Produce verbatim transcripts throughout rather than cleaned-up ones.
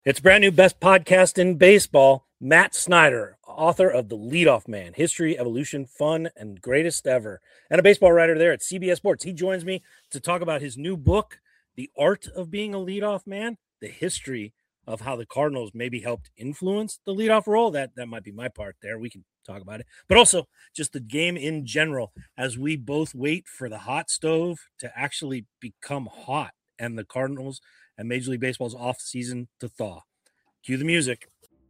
It's a brand new best podcast in baseball. Matt Snyder, author of The Leadoff Man, History, Evolution, Fun, and Greatest Ever, and a baseball writer there at C B S Sports. He joins me to talk about his new book, The Art of Being a Leadoff Man, the history of how the Cardinals maybe helped influence the leadoff role. That, that might be my part there. We can talk about it. But also just the game in general as we both wait for the hot stove to actually become hot and the Cardinals and Major League Baseball's off season to thaw. Cue the music.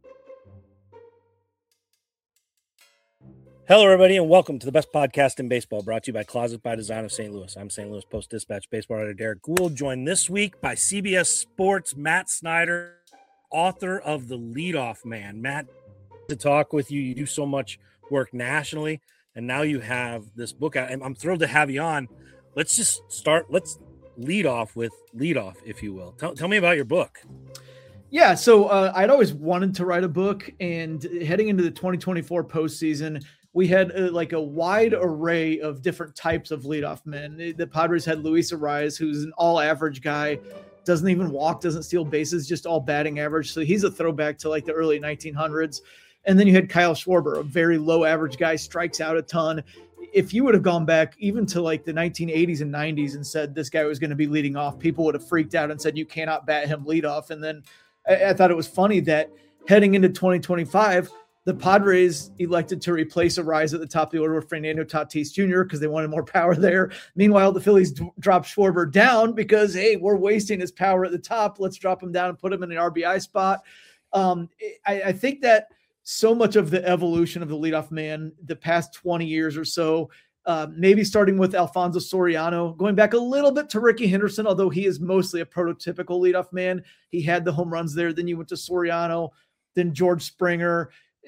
Hello, everybody, and welcome to the best podcast in baseball, brought to you by Closet by Design of Saint Louis. I'm Saint Louis Post-Dispatch baseball writer Derek Gould, joined this week by C B S Sports' Matt Snyder, author of The Leadoff Man. Matt, to talk with you. You do so much work nationally, and now you have this book out. I'm thrilled to have you on. Let's just start. Let's lead off with leadoff, if you will. Tell, tell me about your book. Yeah, so uh, I'd always wanted to write a book, and heading into the twenty twenty-four postseason, we had uh, like a wide array of different types of leadoff men. The Padres had Luis Arraez, who's an all-average guy, doesn't even walk, doesn't steal bases, just all batting average. So he's a throwback to like the early nineteen hundreds. And then you had Kyle Schwarber, a very low-average guy, strikes out a ton. If you would have gone back even to like the nineteen eighties and nineties and said this guy was going to be leading off, people would have freaked out and said, you cannot bat him leadoff. And then I, I thought it was funny that heading into twenty twenty-five, the Padres elected to replace Arraez at the top of the order with Fernando Tatis Junior because they wanted more power there. Meanwhile, the Phillies d- dropped Schwarber down because, hey, we're wasting his power at the top. Let's drop him down and put him in an R B I spot. Um, I, I think that so much of the evolution of the leadoff man, the past twenty years or so, uh, maybe starting with Alfonso Soriano, going back a little bit to Ricky Henderson, although he is mostly a prototypical leadoff man. He had the home runs there. Then you went to Soriano, then George Springer.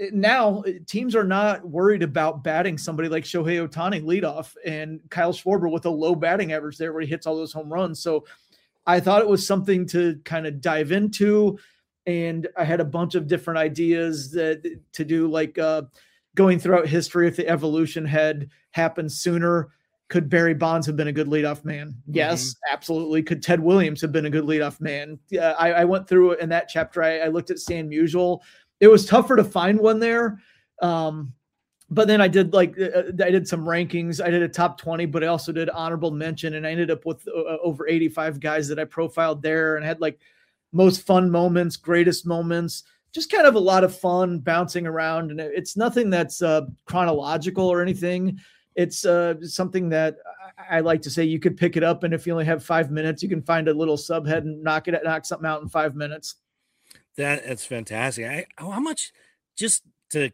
Now teams are not worried about batting somebody like Shohei Ohtani leadoff and Kyle Schwarber with a low batting average there where he hits all those home runs. So I thought it was something to kind of dive into. And I had a bunch of different ideas that to do, like uh, going throughout history. If the evolution had happened sooner, could Barry Bonds have been a good leadoff man? Yes, mm-hmm. Absolutely. Could Ted Williams have been a good leadoff man? Yeah, I, I went through it in that chapter. I, I looked at Stan Musial. It was tougher to find one there. Um, but then I did like, uh, I did some rankings. I did a top twenty, but I also did honorable mention. And I ended up with uh, over eighty-five guys that I profiled there and had like most fun moments, greatest moments, just kind of a lot of fun bouncing around. And it's nothing that's uh, chronological or anything. It's uh, something that I, I like to say you could pick it up. And if you only have five minutes, you can find a little subhead and knock it, knock something out in five minutes. That that's fantastic. I, how much, just to,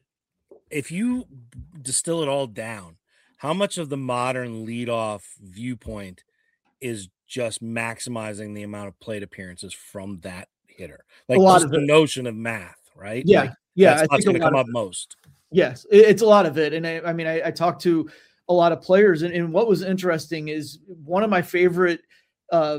if you distill it all down, how much of the modern leadoff viewpoint is just maximizing the amount of plate appearances from that hitter? Like a lot just of the it. notion of math, right? Yeah. Like, yeah. That's what's going to come up most. Yes. It's a lot of it. And I, I mean, I, I talked to a lot of players, and, and what was interesting is one of my favorite uh,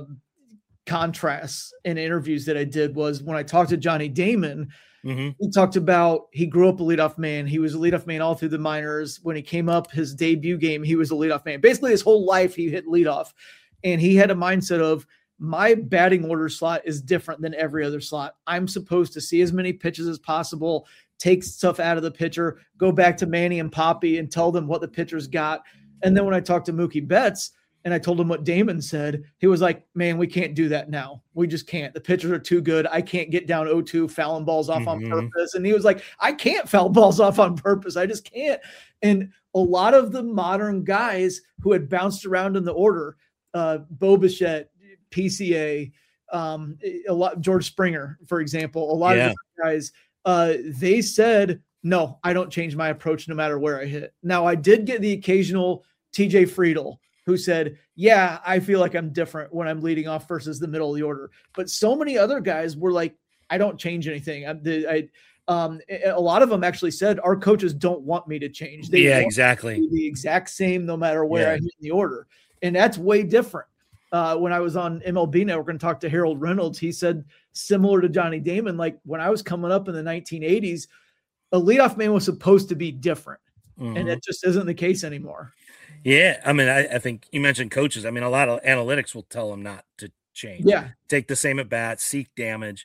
contrasts in interviews that I did was when I talked to Johnny Damon. Mm-hmm. He talked about he grew up a leadoff man. He was a leadoff man all through the minors. When he came up, his debut game, he was a leadoff man. Basically, his whole life, he hit leadoff. And he had a mindset of, my batting order slot is different than every other slot. I'm supposed to see as many pitches as possible, take stuff out of the pitcher, go back to Manny and Poppy and tell them what the pitcher's got. And then when I talked to Mookie Betts and I told him what Damon said, he was like, man, we can't do that now. We just can't. The pitchers are too good. I can't get down oh two fouling balls off mm-hmm. on purpose. And he was like, I can't foul balls off on purpose. I just can't. And a lot of the modern guys who had bounced around in the order, uh, Bo Bichette, P C A, um, a lot, George Springer, for example, a lot yeah. of guys, uh, they said, no, I don't change my approach no matter where I hit. Now, I did get the occasional T J Friedl who said, yeah, I feel like I'm different when I'm leading off versus the middle of the order. But so many other guys were like, I don't change anything. I, I um, a lot of them actually said, our coaches don't want me to change. They yeah, want exactly. me to be the exact same no matter where yeah. I hit in the order. And that's way different. Uh, when I was on M L B Network and talked to Harold Reynolds, he said similar to Johnny Damon, like when I was coming up in the nineteen eighties, a leadoff man was supposed to be different. Mm-hmm. And it just isn't the case anymore. Yeah. I mean, I, I think you mentioned coaches. I mean, a lot of analytics will tell them not to change. Yeah. Take the same at bat, seek damage.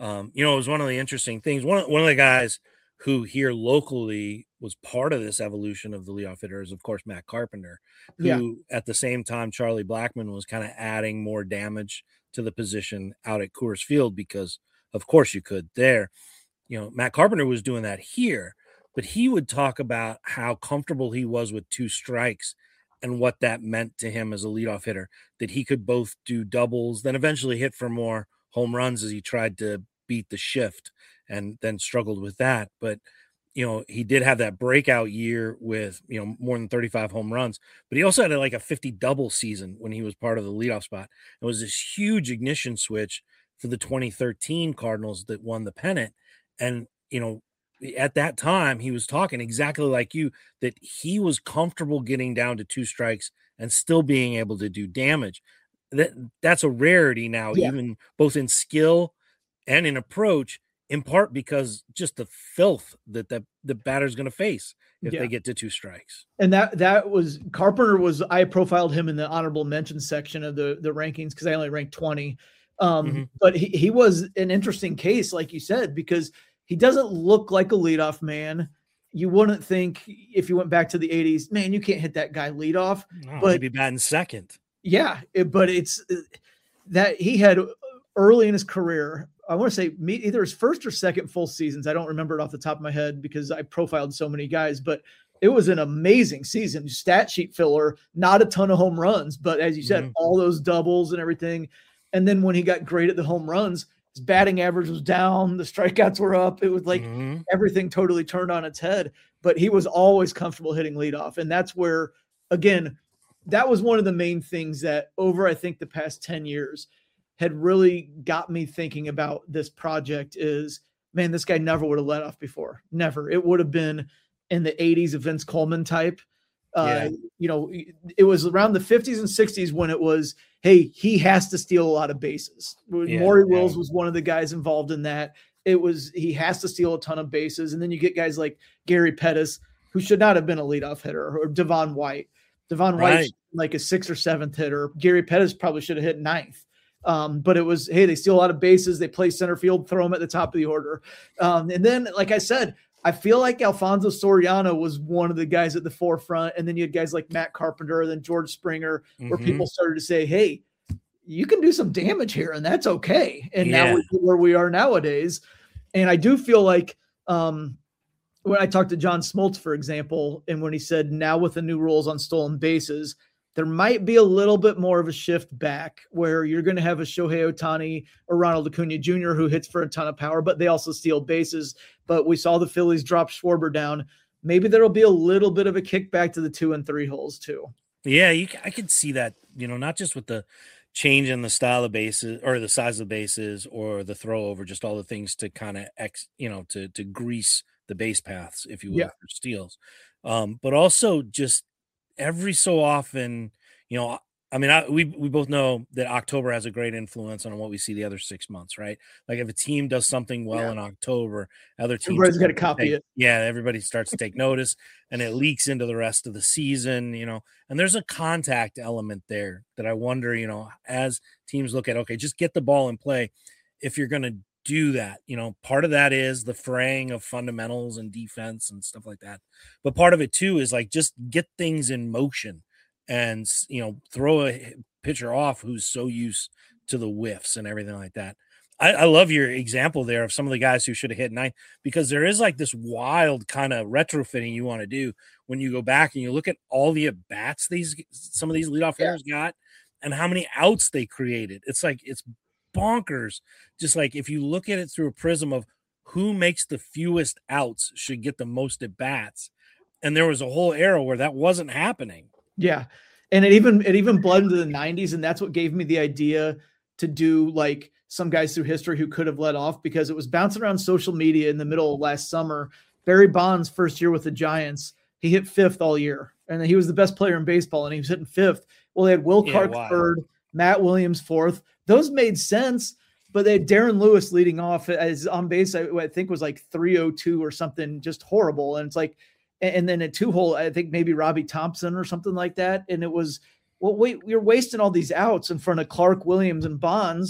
Um, you know, it was one of the interesting things. One of, one of the guys who here locally was part of this evolution of the leadoff hitter is, of course, Matt Carpenter, Yeah. who at the same time Charlie Blackmon was kind of adding more damage to the position out at Coors Field because, of course, you could there. You know, Matt Carpenter was doing that here, but he would talk about how comfortable he was with two strikes and what that meant to him as a leadoff hitter, that he could both do doubles, then eventually hit for more home runs as he tried to beat the shift and then struggled with that. But, you know, he did have that breakout year with, you know, more than thirty-five home runs, but he also had like a fifty double season when he was part of the leadoff spot. It was this huge ignition switch for the twenty thirteen Cardinals that won the pennant. And, you know, at that time, he was talking exactly like you, that he was comfortable getting down to two strikes and still being able to do damage. That that's a rarity now, Yeah. even both in skill and in approach, in part because just the filth that the, the batter's going to face if Yeah. they get to two strikes. And that that was Carpenter was I profiled him in the honorable mention section of the the rankings because I only ranked twenty. Um, Mm-hmm. But he, he was an interesting case, like you said, because he doesn't look like a leadoff man. You wouldn't think if you went back to the eighties, man, you can't hit that guy leadoff. No, but he'd be batting second. Yeah, it, but it's that he had early in his career, I want to say either his first or second full seasons. I don't remember it off the top of my head because I profiled so many guys, but it was an amazing season. Stat sheet filler, not a ton of home runs, but as you said, mm-hmm. all those doubles and everything. And then when he got great at the home runs, his batting average was down, the strikeouts were up. It was like mm-hmm. everything totally turned on its head, but he was always comfortable hitting leadoff. And that's where, again, that was one of the main things that over, I think, the past ten years had really got me thinking about this project is, man, this guy never would have let off before. Never. It would have been in the eighties of Vince Coleman type. Uh, yeah. You know, it was around the fifties and sixties when it was, hey, he has to steal a lot of bases. Yeah, Maury yeah. Wills was one of the guys involved in that. It was, he has to steal a ton of bases. And then you get guys like Gary Pettis, who should not have been a leadoff hitter, or Devon White. Devon White, right. like a sixth or seventh hitter. Gary Pettis probably should have hit ninth. Um, but it was, hey, they steal a lot of bases. They play center field, throw them at the top of the order. Um, and then, like I said, I feel like Alfonso Soriano was one of the guys at the forefront. And then you had guys like Matt Carpenter, then George Springer, mm-hmm. where people started to say, hey, you can do some damage here, and that's okay. And yeah. now we're where we are nowadays. And I do feel like um, when I talked to John Smoltz, for example, and when he said now with the new rules on stolen bases, there might be a little bit more of a shift back where you're going to have a Shohei Ohtani or Ronald Acuna Junior who hits for a ton of power, but they also steal bases. But we saw the Phillies drop Schwarber down. Maybe there'll be a little bit of a kickback to the two and three holes too. Yeah, you, I could see that, you know, not just with the change in the style of bases or the size of bases or the throw over, just all the things to kind of, ex, you know, to, to grease the base paths, if you will, yeah. for steals. Um, but also just every so often, you know, I mean, I, we we both know that October has a great influence on what we see the other six months, right? Like if a team does something well yeah. in October, other teams everybody's got to copy take, it. Yeah, everybody starts to take notice, and it leaks into the rest of the season, you know. And there's a contact element there that I wonder, you know, as teams look at, okay, just get the ball in play. If you're going to do that, you know, part of that is the fraying of fundamentals and defense and stuff like that. But part of it too is like just get things in motion. And, you know, throw a pitcher off who's so used to the whiffs and everything like that. I, I love your example there of some of the guys who should have hit nine, because there is like this wild kind of retrofitting you want to do when you go back and you look at all the at-bats these some of these leadoff yeah. hitters got and how many outs they created. It's like it's bonkers. Just like if you look at it through a prism of who makes the fewest outs should get the most at-bats. And there was a whole era where that wasn't happening. Yeah. And it even, it even bled into the nineties. And that's what gave me the idea to do like some guys through history who could have let off, because it was bouncing around social media in the middle of last summer. Barry Bonds' first year with the Giants, he hit fifth all year. And he was the best player in baseball and he was hitting fifth. Well, they had Will Clark yeah, wow. third, Matt Williams fourth. Those made sense, but they had Darren Lewis leading off as on base. I, I think was like three oh two or something, just horrible. And it's like, and then a two hole, I think maybe Robbie Thompson or something like that. And it was, well, wait, you're wasting all these outs in front of Clark, Williams, and Bonds.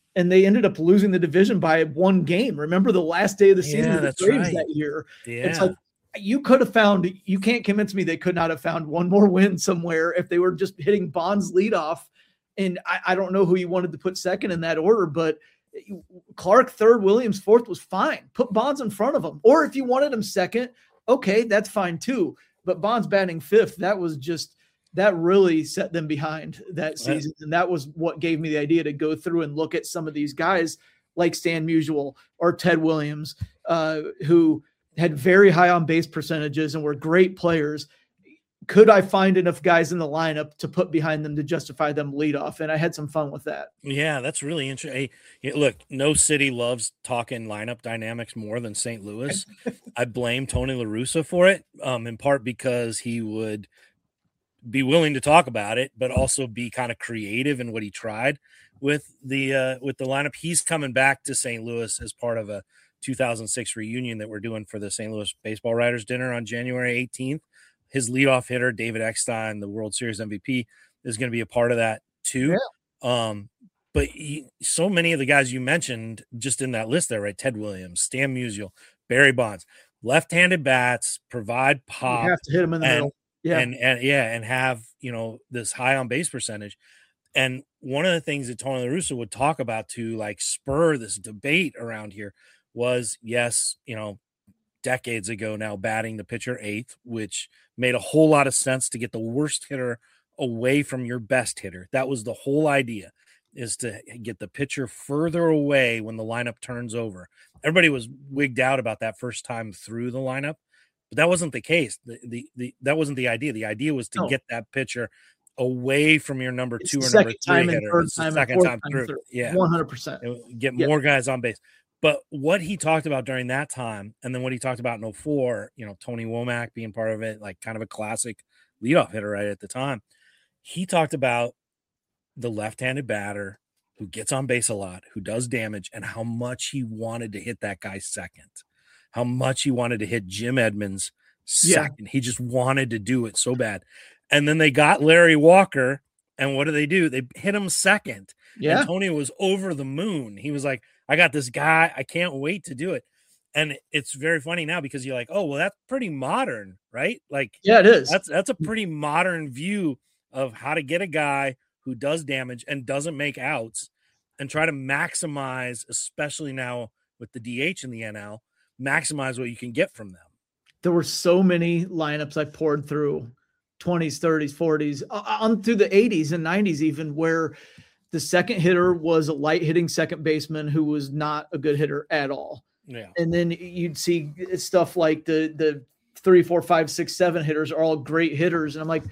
and they ended up losing the division by one game. Remember the last day of the season Yeah, of the that's Braves right. that year? Yeah. It's like you could have found, you can't convince me they could not have found one more win somewhere if they were just hitting Bonds leadoff. And I, I don't know who you wanted to put second in that order, but Clark third, Williams fourth was fine. Put Bonds in front of him. Or if you wanted him second, okay, that's fine too. But Bonds batting fifth, that was just, that really set them behind that season. And that was what gave me the idea to go through and look at some of these guys like Stan Musial or Ted Williams, uh, who had very high on base percentages and were great players. Could I find enough guys in the lineup to put behind them to justify them leadoff? And I had some fun with that. Yeah, that's really interesting. Hey, look, no city loves talking lineup dynamics more than Saint Louis. I blame Tony La Russa for it, um, in part because he would be willing to talk about it, but also be kind of creative in what he tried with the uh, with the lineup. He's coming back to Saint Louis as part of a two thousand six reunion that we're doing for the Saint Louis Baseball Writers Dinner on January eighteenth. His leadoff hitter, David Eckstein, the World Series M V P, is going to be a part of that too. Yeah. Um, but he, so many of the guys you mentioned just in that list there, right? Ted Williams, Stan Musial, Barry Bonds, left-handed bats, provide pop. You have to hit them in the and, middle. Yeah. And, and yeah, and have, you know, this high on base percentage. And one of the things that Tony La Russa would talk about to like spur this debate around here was, yes, you know, decades ago now, batting the pitcher eighth, which made a whole lot of sense to get the worst hitter away from your best hitter. That was the whole idea, is to get the pitcher further away when the lineup turns over. Everybody was wigged out about that first time through the lineup, but that wasn't the case. The, the, the that wasn't the idea. The idea was to no. get that pitcher away from your number it's two or number three hitter. It's the second time, time through. through. Yeah, one hundred percent. Get yeah. more guys on base. But what he talked about during that time, and then what he talked about in oh four, you know, Tony Womack being part of it, like kind of a classic leadoff hitter right at the time. He talked about the left-handed batter who gets on base a lot, who does damage, and how much he wanted to hit that guy second, how much he wanted to hit Jim Edmonds second. Yeah. He just wanted to do it so bad. And then they got Larry Walker, and what do they do? They hit him second. Yeah. And Tony was over the moon. He was like, I got this guy. I can't wait to do it. And it's very funny now because you're like, oh, well, that's pretty modern, right? Like, yeah, it is. That's that's a pretty modern view of how to get a guy who does damage and doesn't make outs and try to maximize, especially now with the D H in the N L, maximize what you can get from them. There were so many lineups I poured through, twenties, thirties, forties, on through the eighties and nineties even, where the second hitter was a light hitting second baseman who was not a good hitter at all. Yeah. And then you'd see stuff like the, the three, four, five, six, seven hitters are all great hitters. And I'm like,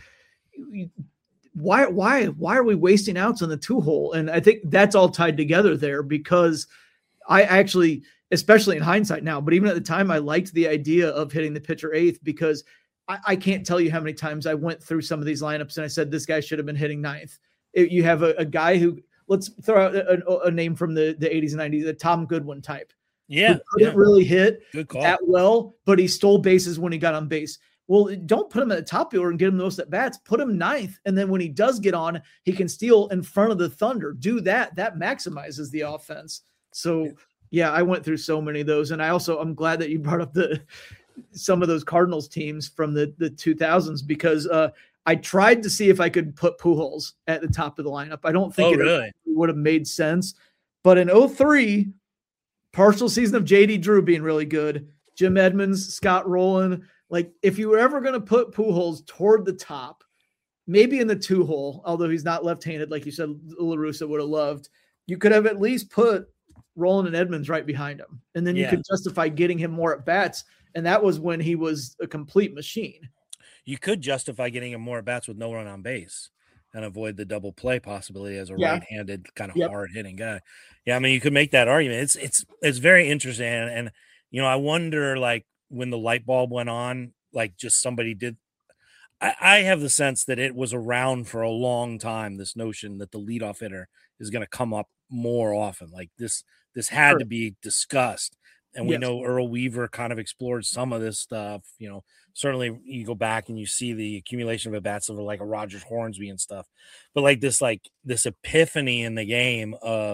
why, why, why are we wasting outs on the two hole? And I think that's all tied together there, because I actually, especially in hindsight now, but even at the time, I liked the idea of hitting the pitcher eighth, because I, I can't tell you how many times I went through some of these lineups and I said, this guy should have been hitting ninth. You have a, a guy who, let's throw out a, a name from the, the eighties and nineties, a Tom Goodwin type. Yeah. Who couldn't yeah. really hit Good call. that well, but he stole bases when he got on base. Well, don't put him at the top order and get him those at bats. Put him ninth. And then when he does get on, he can steal in front of the Thunder. Do that. That maximizes the offense. So, yeah, I went through so many of those. And I also, I'm glad that you brought up the some of those Cardinals teams from the, the two thousands, because uh, I tried to see if I could put Pujols at the top of the lineup. I don't think oh, it really? would have made sense. But in oh three, partial season of J D Drew being really good, Jim Edmonds, Scott Rowland, like if you were ever going to put Pujols toward the top, maybe in the two hole, although he's not left-handed, like you said, La Russa would have loved, you could have at least put Rowland and Edmonds right behind him. And then you yeah. could justify getting him more at bats. And that was when he was a complete machine. You could justify getting him more at bats with no run on base and avoid the double play possibility as a yeah. right-handed kind of yep. hard hitting guy. Yeah. I mean, you could make that argument. It's, it's, it's very interesting. And, and, you know, I wonder, like, when the light bulb went on, like just somebody did, I, I have the sense that it was around for a long time, this notion that the leadoff hitter is going to come up more often. Like this, this had sure. to be discussed. And we yes. know Earl Weaver kind of explored some of this stuff. You know, certainly you go back and you see the accumulation of at bats of like a Rogers Hornsby and stuff. But like this, like this epiphany in the game of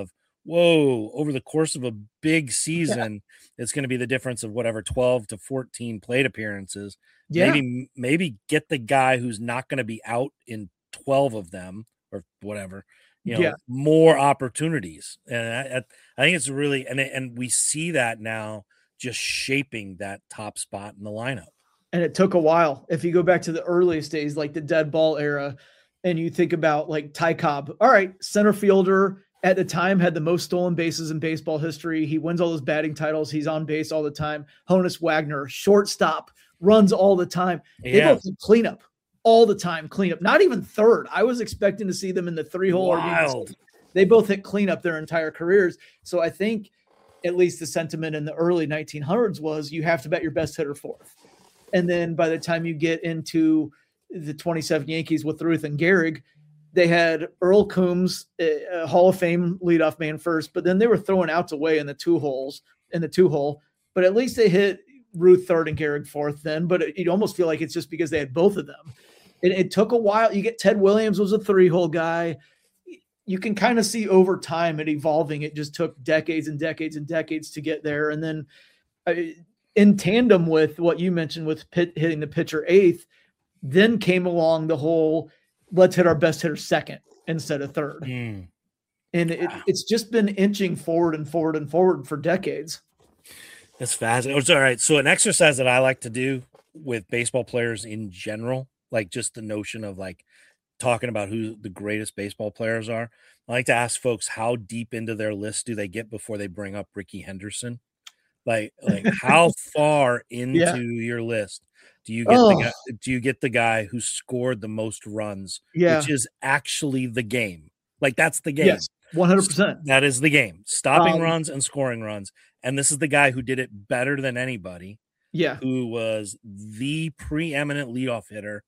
whoa, over the course of a big season, yeah. it's going to be the difference of whatever twelve to fourteen plate appearances. Yeah. Maybe, maybe get the guy who's not going to be out in twelve of them or whatever, you know, yeah. more opportunities. And I, I think it's really, and, and we see that now just shaping that top spot in the lineup. And it took a while. If you go back to the earliest days, like the dead ball era, and you think about like Ty Cobb, all right, center fielder at the time had the most stolen bases in baseball history. He wins all those batting titles. He's on base all the time. Honus Wagner, shortstop, runs all the time. Yeah. They both did cleanup all the time. Cleanup, not even third. I was expecting to see them in the three hole. Wild. They both hit cleanup their entire careers. So I think at least the sentiment in the early nineteen hundreds was you have to bet your best hitter fourth. And then by the time you get into the twenty-seven Yankees with Ruth and Gehrig, they had Earl Coombs, a Hall of Fame leadoff man first, but then they were throwing outs away in the two holes, in the two hole. But at least they hit Ruth third and Gehrig fourth then. But it, you almost feel like it's just because they had both of them. It, it took a while. You get Ted Williams was a three hole guy. You can kind of see over time it evolving. It just took decades and decades and decades to get there. And then uh, in tandem with what you mentioned with pit, hitting the pitcher eighth, then came along the whole let's hit our best hitter second instead of third. Mm. And it, wow. it's just been inching forward and forward and forward for decades. That's fascinating. It's all right. So an exercise that I like to do with baseball players in general, like just the notion of like talking about who the greatest baseball players are. I like to ask folks how deep into their list do they get before they bring up Rickey Henderson? Like, like how far into yeah. your list do you get oh. the guy, do you get the guy who scored the most runs, yeah. which is actually the game? Like that's the game. Yes, one hundred percent. That is the game. Stopping um, runs and scoring runs. And this is the guy who did it better than anybody. Yeah. Who was the preeminent leadoff hitter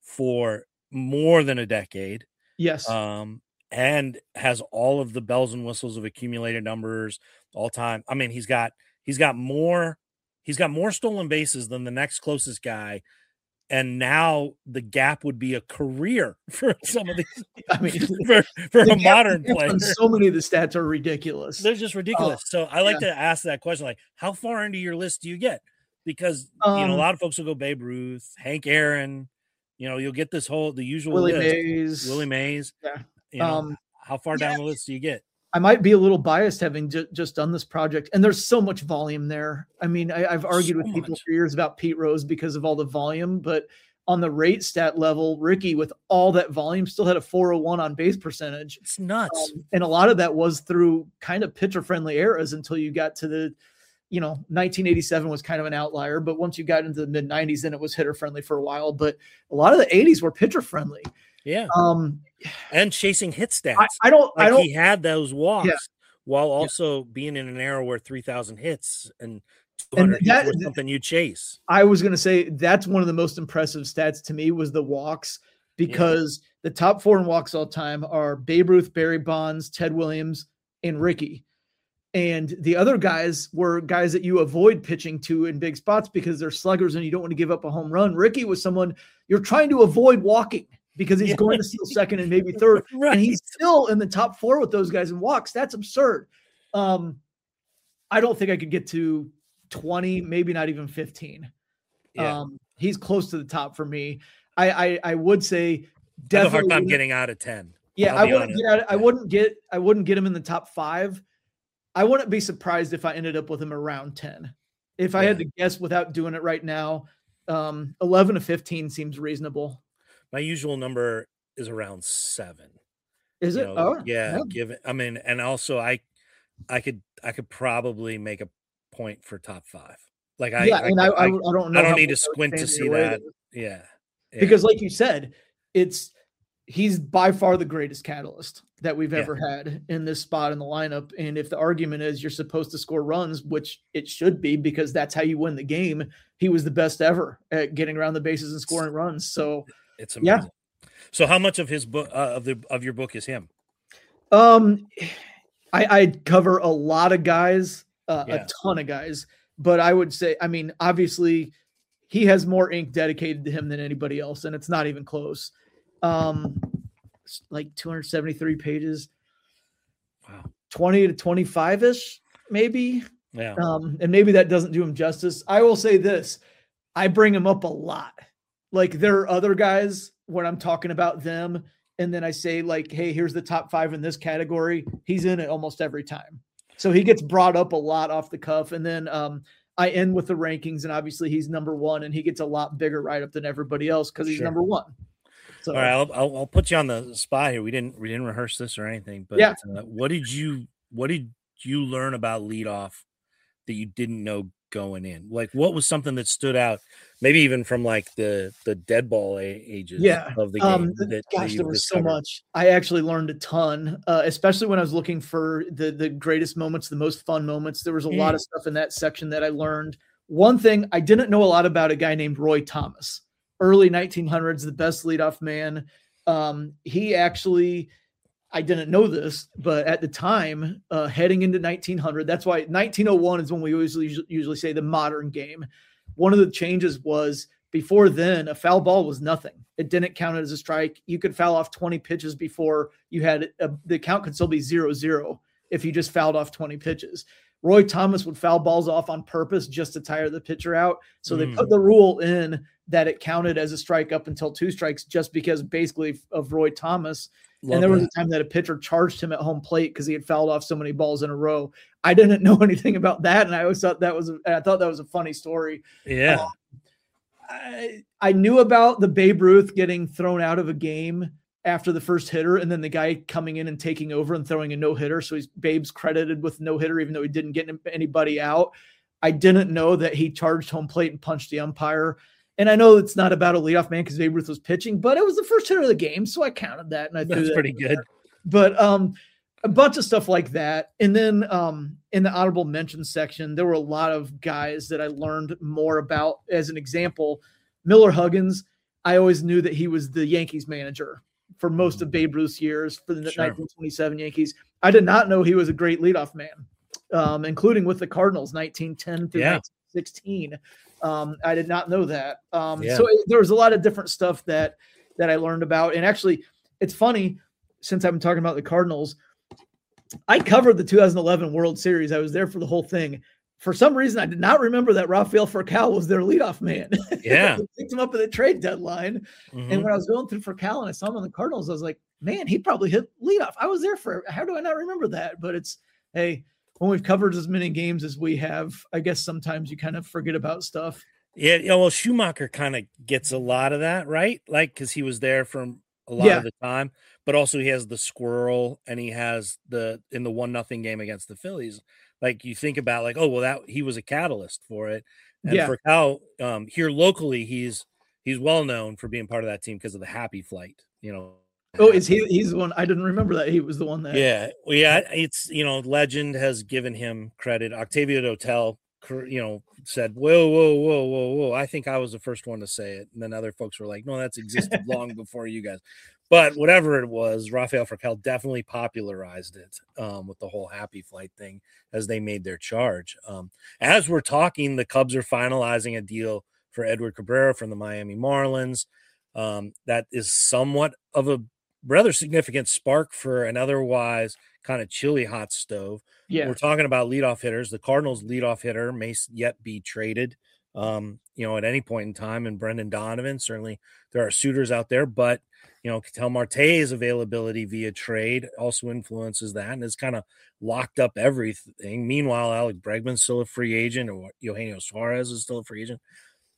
for more than a decade. Yes. Um, and has all of the bells and whistles of accumulated numbers all time. I mean, he's got He's got more, he's got more stolen bases than the next closest guy. And now the gap would be a career for some of these. I mean, for, for a modern player. So many of the stats are ridiculous. They're just ridiculous. Uh, so I like yeah. to ask that question, like, how far into your list do you get? Because, um, you know, a lot of folks will go Babe Ruth, Hank Aaron, you know, you'll get this whole, the usual Willie list. Mays. Willie Mays. Yeah. You know, um, how far yeah. down the list do you get? I might be a little biased having ju- just done this project, and there's so much volume there. I mean, I, I've argued so with people much. for years about Pete Rose because of all the volume, but on the rate stat level, Rickey with all that volume still had a four oh one on base percentage. It's nuts. Um, and a lot of that was through kind of pitcher friendly eras until you got to the, you know, nineteen eighty-seven was kind of an outlier, but once you got into the mid nineties, then it was hitter friendly for a while. But a lot of the eighties were pitcher friendly. Yeah. Um, and chasing hit stats. I, I don't, like I don't, he had those walks. Yeah. While also yeah. being in an era where three thousand hits and two hundred and that, hits was something you chase. I was going to say that's one of the most impressive stats to me was the walks, because yeah. the top four in walks all time are Babe Ruth, Barry Bonds, Ted Williams, and Rickey. And the other guys were guys that you avoid pitching to in big spots because they're sluggers and you don't want to give up a home run. Rickey was someone you're trying to avoid walking because he's yeah. going to steal second and maybe third. Right. And he's still in the top four with those guys in walks. That's absurd. Um, I don't think I could get to twenty, maybe not even fifteen. Yeah. Um, he's close to the top for me. I, I, I would say definitely. I have a hard time getting out of ten. Yeah, I wouldn't get out, I wouldn't get I wouldn't get him in the top five. I wouldn't be surprised if I ended up with him around ten. If I yeah. had to guess without doing it right now, um, eleven to fifteen seems reasonable. My usual number is around seven. Is you it? know, oh, yeah. yeah. Give it. I mean, and also I, I could, I could probably make a point for top five. Like I, yeah, I, and I, I, I don't know. I don't need to squint to see that. Yeah. yeah. Because, like you said, it's he's by far the greatest catalyst that we've ever yeah. had in this spot in the lineup. And if the argument is you're supposed to score runs, which it should be because that's how you win the game, he was the best ever at getting around the bases and scoring runs. So it's amazing. Yeah. So how much of his book uh, of the of your book is him? Um, I I cover a lot of guys, uh, yeah. a ton of guys, but I would say, I mean, obviously he has more ink dedicated to him than anybody else, and it's not even close. Um, like two hundred seventy-three pages. Wow. twenty to twenty-five ish, maybe. Yeah. Um, and maybe that doesn't do him justice. I will say this. I bring him up a lot. Like there are other guys when I'm talking about them, and then I say like, hey, here's the top five in this category. He's in it almost every time. So he gets brought up a lot off the cuff. And then um, I end with the rankings, and obviously he's number one, and he gets a lot bigger write-up than everybody else because he's sure. number one. So, all right, I'll, I'll, I'll put you on the spot here. We didn't we didn't rehearse this or anything, but yeah. uh, what did you what did you learn about leadoff that you didn't know going in? Like, what was something that stood out, maybe even from like the the dead ball ages yeah. of the game? Um, that, gosh, that there was discovered? so much. I actually learned a ton, uh, especially when I was looking for the the greatest moments, the most fun moments. There was a mm. lot of stuff in that section that I learned. One thing I didn't know a lot about a guy named Roy Thomas, early nineteen hundreds, the best leadoff man. Um, he actually, I didn't know this, but at the time, uh, heading into nineteen hundred, that's why nineteen oh one is when we always usually say the modern game. One of the changes was before then, a foul ball was nothing. It didn't count as a strike. You could foul off twenty pitches before you had a, the count could still be zero zero if you just fouled off twenty pitches. Roy Thomas would foul balls off on purpose just to tire the pitcher out. So mm. they put the rule in that it counted as a strike up until two strikes just because basically of Roy Thomas. Love and there was that. a time that a pitcher charged him at home plate because he had fouled off so many balls in a row. I didn't know anything about that, and I always thought that was a, I thought that was a funny story. Yeah, um, I, I knew about the Babe Ruth getting thrown out of a game after the first hitter, and then the guy coming in and taking over and throwing a no hitter. So he's Babe's credited with no hitter, even though he didn't get anybody out. I didn't know that he charged home plate and punched the umpire. And I know it's not about a leadoff man because Babe Ruth was pitching, but it was the first hitter of the game, so I counted that. And I That's threw that pretty good. But um, a bunch of stuff like that. And then um, in the honorable mention section, there were a lot of guys that I learned more about. As an example, Miller Huggins, I always knew that he was the Yankees manager for most of Babe Ruth's years for the sure. nineteen twenty-seven Yankees. I did not know he was a great leadoff man, um, including with the Cardinals, nineteen ten through yeah. nineteen sixteen. Um, I did not know that. Um, yeah. So it, there was a lot of different stuff that, that I learned about. And actually it's funny, since I've been talking about the Cardinals, I covered the two thousand eleven World Series. I was there for the whole thing. For some reason, I did not remember that Rafael Furcal was their leadoff man. Yeah. They picked him up at the trade deadline. Mm-hmm. And when I was going through Furcal and I saw him on the Cardinals, I was like, man, he probably hit leadoff. I was there for, how do I not remember that? But it's, hey, when we've covered as many games as we have, I guess sometimes you kind of forget about stuff. Yeah, you know, well, Schumacher kind of gets a lot of that, right? Like, because he was there from a lot yeah. of the time, but also he has the squirrel and he has the in the one nothing game against the Phillies. Like you think about, like, oh well, that he was a catalyst for it. And yeah. for Cal, um, here locally, he's he's well known for being part of that team because of the Happy Flight. You know. Oh, is he? He's the one. I didn't remember that he was the one that. Yeah, well, yeah. It's you know, legend has given him credit. Octavio Dotel, you know, said, "Whoa, whoa, whoa, whoa, whoa." I think I was the first one to say it, and then other folks were like, "No, that's existed long before you guys." But whatever it was, Rafael Furcal definitely popularized it um, with the whole Happy Flight thing as they made their charge. Um, as we're talking, the Cubs are finalizing a deal for Edward Cabrera from the Miami Marlins. Um, that is somewhat of a rather significant spark for an otherwise kind of chilly hot stove. Yeah. We're talking about leadoff hitters. The Cardinals leadoff hitter may yet be traded, um, you know, at any point in time. And Brendan Donovan, certainly there are suitors out there, but, you know, Ketel Marte's availability via trade also influences that and has kind of locked up everything. Meanwhile, Alec Bregman's still a free agent, or Eugenio Suarez is still a free agent.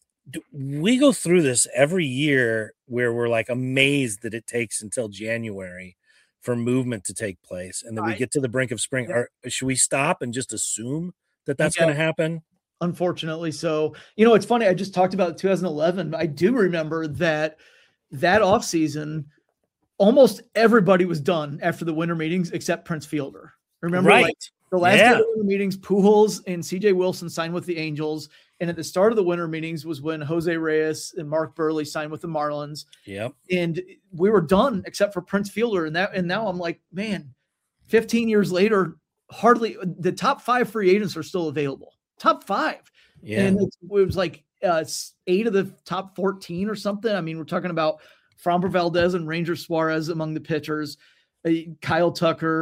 We go through this every year where we're like amazed that it takes until January for movement to take place. And then right. we get to the brink of spring. Are, should we stop and just assume that that's yeah. going to happen? Unfortunately. So, you know, it's funny. I just talked about two thousand eleven. I do remember that that offseason, almost everybody was done after the winter meetings except Prince Fielder. Remember, right. like the last yeah. day of the winter meetings, Pujols and C J Wilson signed with the Angels. And at the start of the winter meetings was when Jose Reyes and Mark Burley signed with the Marlins. Yep. And we were done except for Prince Fielder. And that, and now I'm like, man, fifteen years later, hardly the top five free agents are still available. Top five. Yeah. And it, it was like uh, eight of the top fourteen or something. I mean, we're talking about Framber Valdez and Ranger Suarez among the pitchers, uh, Kyle Tucker,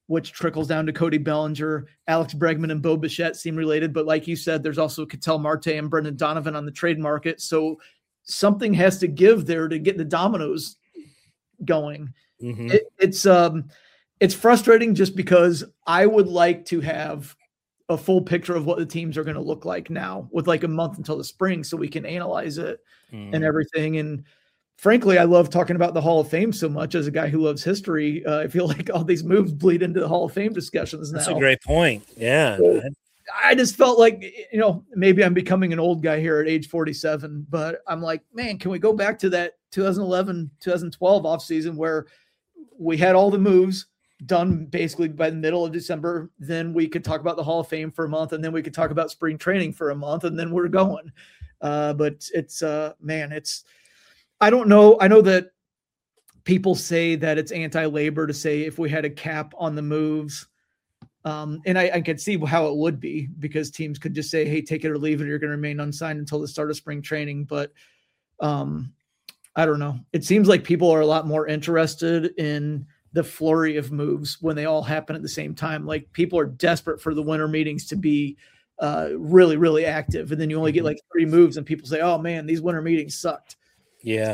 which trickles down to Cody Bellinger. Alex Bregman and Bo Bichette seem related, but like you said, there's also Ketel Marte and Brendan Donovan on the trade market. So something has to give there to get the dominoes going. Mm-hmm. It, it's um, it's frustrating just because I would like to have a full picture of what the teams are going to look like now with like a month until the spring so we can analyze it mm. and everything. And frankly, I love talking about the Hall of Fame so much as a guy who loves history. Uh, I feel like all these moves bleed into the Hall of Fame discussions now. That's a great point. Yeah. So I just felt like, you know, maybe I'm becoming an old guy here at age forty-seven, but I'm like, man, can we go back to that twenty eleven, twenty twelve offseason where we had all the moves done basically by the middle of December. Then we could talk about the Hall of Fame for a month, and then we could talk about spring training for a month, and then we're going. Uh, but it's, uh, man, it's, I don't know. I know that people say that it's anti-labor to say if we had a cap on the moves, um, and I, I can see how it would be because teams could just say, hey, take it or leave it. You're going to remain unsigned until the start of spring training. But um, I don't know. It seems like people are a lot more interested in the flurry of moves when they all happen at the same time. Like people are desperate for the winter meetings to be uh, really, really active. And then you only get like three moves and people say, oh man, these winter meetings sucked. Yeah.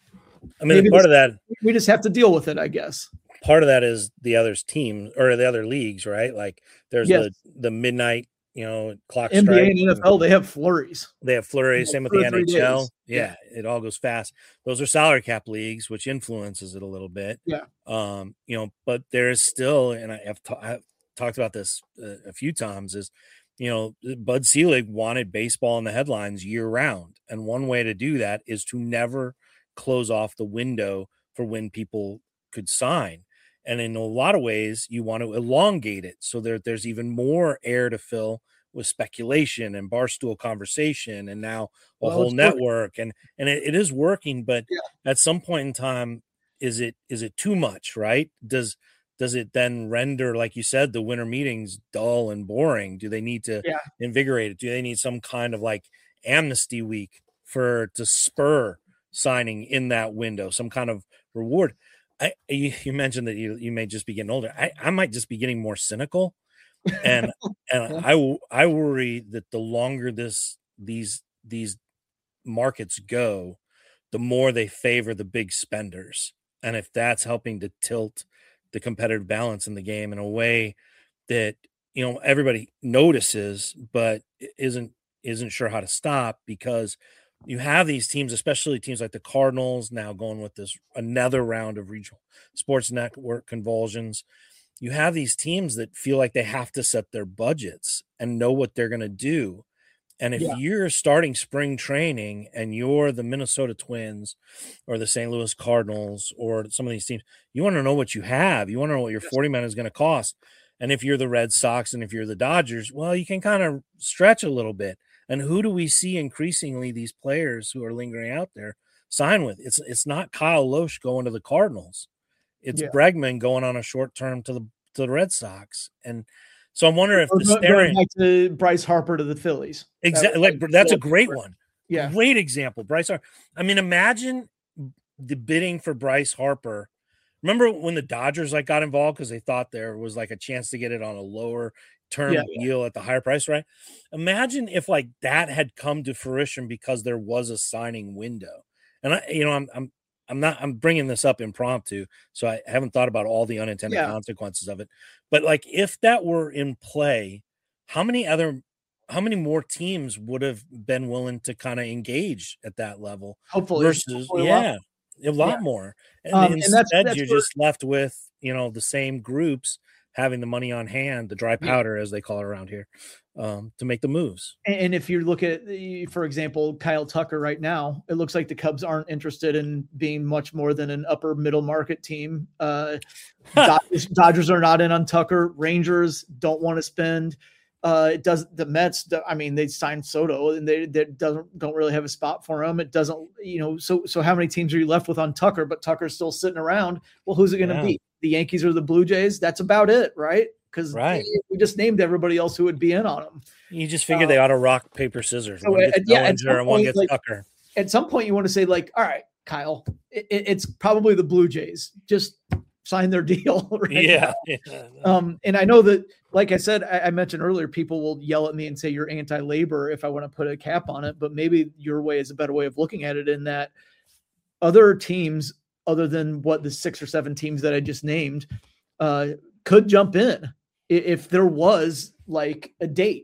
I mean, Maybe part this, of that, we just have to deal with it, I guess. Part of that is the other teams or the other leagues, right? Like there's yes. the, the midnight, you know, clock N B A strike. and N F L, they have flurries. They have flurries. Same with the N H L. Yeah, yeah, it all goes fast. Those are salary cap leagues, which influences it a little bit. Yeah. Um, you know, but there is still, and I have, ta- I've talked about this uh, a few times, is, you know, Bud Selig wanted baseball in the headlines year round. And one way to do that is to never close off the window for when people could sign. And in a lot of ways, you want to elongate it so that there's even more air to fill with speculation and barstool conversation and now a well, whole network. Working. And and it, it is working, but yeah. at some point in time, is it is it too much, right? Does does it then render, like you said, the winter meetings dull and boring? Do they need to yeah. invigorate it? Do they need some kind of like amnesty week for to spur signing in that window, some kind of reward? I you, you mentioned that you you may just be getting older. I, I might just be getting more cynical, and and yeah. I I worry that the longer this these these markets go, the more they favor the big spenders, and if that's helping to tilt the competitive balance in the game in a way that, you know, everybody notices but isn't isn't sure how to stop, because you have these teams, especially teams like the Cardinals, now going with this another round of regional sports network convulsions. You have these teams that feel like they have to set their budgets and know what they're going to do. And if yeah. you're starting spring training and you're the Minnesota Twins or the Saint Louis Cardinals or some of these teams, you want to know what you have. You want to know what your forty man is going to cost. And if you're the Red Sox and if you're the Dodgers, well, you can kind of stretch a little bit. And who do we see increasingly these players who are lingering out there sign with? It's it's not Kyle Loesch going to the Cardinals. It's yeah. Bregman going on a short term to the to the Red Sox. And so I'm wondering if or the staring back to Bryce Harper to the Phillies. Exactly. That like, that's a great one. Yeah. Great example. Bryce Harper. I mean, imagine the bidding for Bryce Harper. Remember when the Dodgers like got involved because they thought there was like a chance to get it on a lower term yeah, deal yeah. at the higher price, right? Imagine if like that had come to fruition because there was a signing window. And I, you know, I'm, I'm, I'm not, I'm bringing this up impromptu, so I haven't thought about all the unintended yeah. consequences of it. But like, if that were in play, how many other, how many more teams would have been willing to kind of engage at that level? Hopefully, versus, hopefully yeah, a lot, a lot yeah. more. And um, instead, and that's, that's you're where, just left with, you know, the same groups having the money on hand, the dry powder, yeah. as they call it around here, um, to make the moves. And if you look at, for example, Kyle Tucker right now, it looks like the Cubs aren't interested in being much more than an upper middle market team. Uh, Dodgers, Dodgers are not in on Tucker. Rangers don't want to spend. Uh, it does the Mets. I mean, they signed Soto, and they, they doesn't don't really have a spot for him. It doesn't, you know. So so how many teams are you left with on Tucker? But Tucker's still sitting around. Well, who's it going to yeah. be? The Yankees or the Blue Jays? That's about it, right? Because right. we just named everybody else who would be in on them. You just figure uh, they ought to rock paper scissors. So one gets yeah, Bellinger and one gets like, Tucker. At some point, you want to say like, all right, Kyle, it, it's probably the Blue Jays. Just sign their deal. Right yeah. yeah. Um, and I know that, like I said, I, I mentioned earlier, people will yell at me and say you're anti-labor if I want to put a cap on it, but maybe your way is a better way of looking at it, in that other teams, other than what the six or seven teams that I just named, uh, could jump in if there was like a date.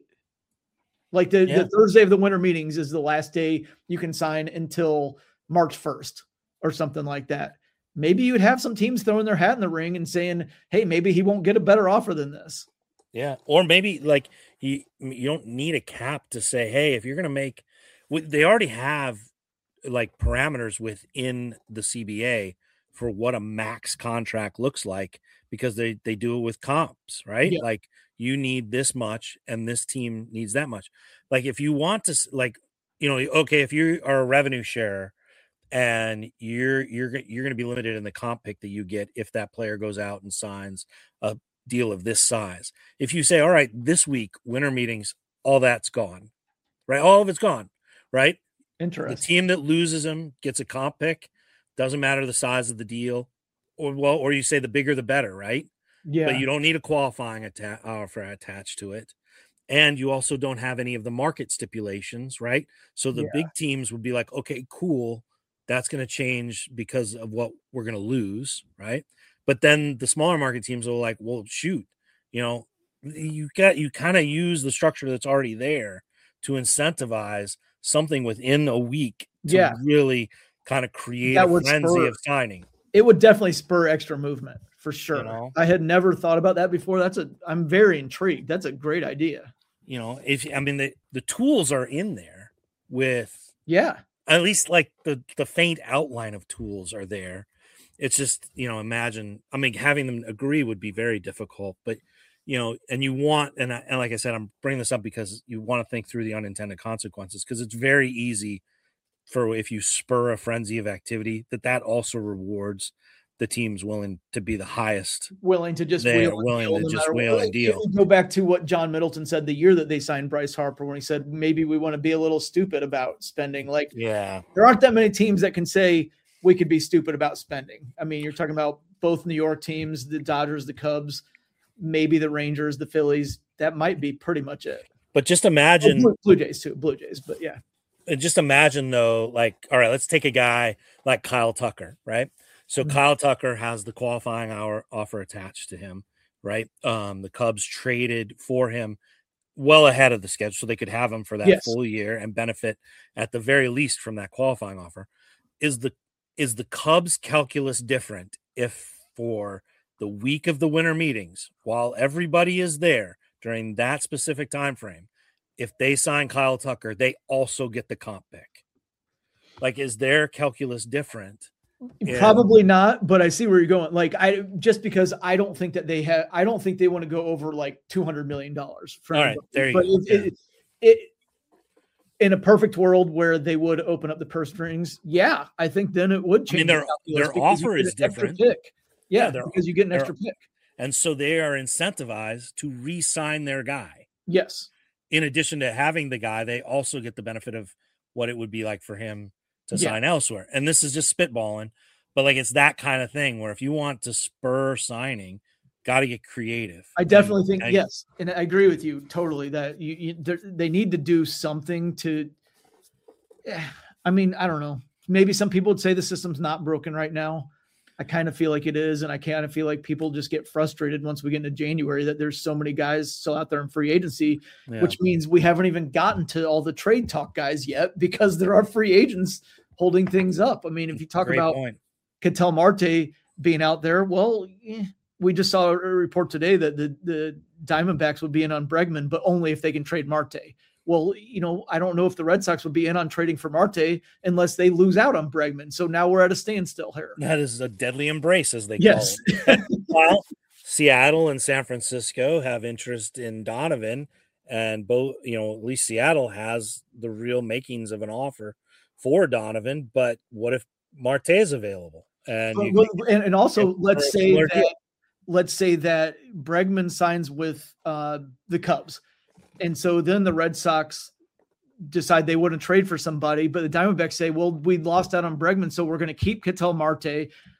Like the, yeah. the Thursday of the winter meetings is the last day you can sign until March first or something like that. Maybe you would have some teams throwing their hat in the ring and saying, hey, maybe he won't get a better offer than this. Yeah. Or maybe like he, you don't need a cap to say, hey, if you're going to make, they already have like parameters within the C B A for what a max contract looks like, because they, they do it with comps, right? Yeah. Like you need this much and this team needs that much. Like if you want to, like, you know, okay, if you are a revenue sharer, and you're you're you're going to be limited in the comp pick that you get if that player goes out and signs a deal of this size. If you say, all right, this week, winter meetings, all that's gone, right? All of it's gone, right? Interesting. The team that loses him gets a comp pick. Doesn't matter the size of the deal. Or, well, or you say the bigger the better, right? Yeah. But you don't need a qualifying atta- offer attached to it. And you also don't have any of the market stipulations, right? So the yeah. big teams would be like, okay, cool. That's going to change because of what we're going to lose, right? But then the smaller market teams are like, well, shoot, you know, you got you kind of use the structure that's already there to incentivize something within a week to yeah. really kind of create that a frenzy spur, of signing. It would definitely spur extra movement for sure. You know? I had never thought about that before. That's a I'm very intrigued. That's a great idea. You know, if I mean the the tools are in there with yeah. At least like the, the faint outline of tools are there. It's just, you know, imagine, I mean, having them agree would be very difficult, but, you know, and you want, and, I, and like I said, I'm bringing this up because you want to think through the unintended consequences, because it's very easy for, if you spur a frenzy of activity, that that also rewards the teams willing to be the highest, willing to just they're wheel willing to no just wheel and deal. Go back to what John Middleton said the year that they signed Bryce Harper, when he said maybe we want to be a little stupid about spending. Like, yeah, there aren't that many teams that can say we could be stupid about spending. I mean, you're talking about both New York teams, the Dodgers, the Cubs, maybe the Rangers, the Phillies. That might be pretty much it. But just imagine oh, Blue, Blue Jays too, Blue Jays. But yeah, just imagine though, like, all right, let's take a guy like Kyle Tucker, right? So mm-hmm. Kyle Tucker has the qualifying hour offer attached to him, right? Um, the Cubs traded for him well ahead of the schedule, so they could have him for that yes. full year and benefit at the very least from that qualifying offer. Is the is the Cubs calculus different if for the week of the winter meetings, while everybody is there during that specific time frame, if they sign Kyle Tucker, they also get the comp pick? Like, is their calculus different? Probably yeah. not, but I see where you're going. Like, I just because I don't think that they have, I don't think they want to go over like two hundred million dollars. All right, there you but go. It, yeah. it, it, in a perfect world where they would open up the purse strings, yeah, I think then it would change. I mean, their their offer is different. Pick. Yeah, yeah because you get an extra pick, and so they are incentivized to re-sign their guy. Yes. In addition to having the guy, they also get the benefit of what it would be like for him to yeah. sign elsewhere. And this is just spitballing, but like, it's that kind of thing where if you want to spur signing, got to get creative. I definitely and, think, I, yes. And I agree with you totally that you, you they need to do something to, I mean, I don't know. Maybe some people would say the system's not broken right now. I kind of feel like it is. And I kind of feel like people just get frustrated once we get into January that there's so many guys still out there in free agency, yeah. which means we haven't even gotten to all the trade talk guys yet because there are free agents holding things up. I mean, if you talk Great about Ketel Marte being out there, well, eh, we just saw a report today that the, the Diamondbacks would be in on Bregman, but only if they can trade Marte. Well, you know, I don't know if the Red Sox would be in on trading for Marte unless they lose out on Bregman. So now we're at a standstill here. That is a deadly embrace, as they yes. call it. Well, Seattle and San Francisco have interest in Donovan, and both, you know, at least Seattle has the real makings of an offer for Donovan. But what if Marte is available? And you well, and, and also let's say that deal. let's say that Bregman signs with uh, the Cubs. And so then the Red Sox decide they wouldn't trade for somebody, but the Diamondbacks say, well, we lost out on Bregman, so we're going to keep Ketel Marte.